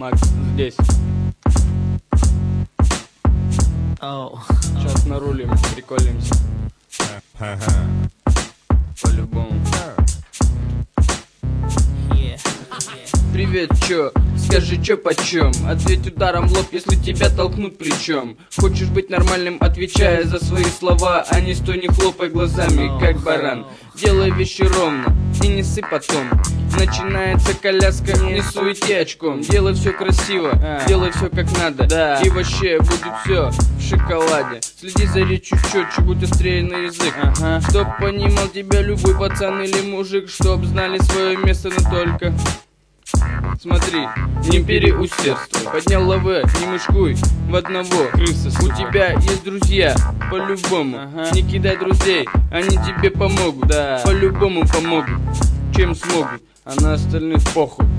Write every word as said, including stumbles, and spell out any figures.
Макс здесь. Oh. Сейчас нарулим, приколимся. По-любому. Yeah. Привет, чё? Скажи, чё почем? Ответь ударом в лоб, если тебя толкнут плечом. Хочешь быть нормальным, отвечая за свои слова, а не стой, не хлопай глазами, как баран. Делай вещи ровно и не сыпь потом. Начинается коляска, не суети очком. Делай все красиво, делай все как надо, да. И вообще будет все в шоколаде. Следи за речью четче, будь острее на язык, ага. Чтоб понимал тебя любой пацан или мужик, чтоб знали свое место, но только смотри, не переусердствуй. Поднял лаве, не мышкуй в одного. Крыса, у тебя есть друзья, по-любому, ага. Не кидай друзей, они тебе помогут, да. По-любому помогут, чем смогут, а на остальных похуй.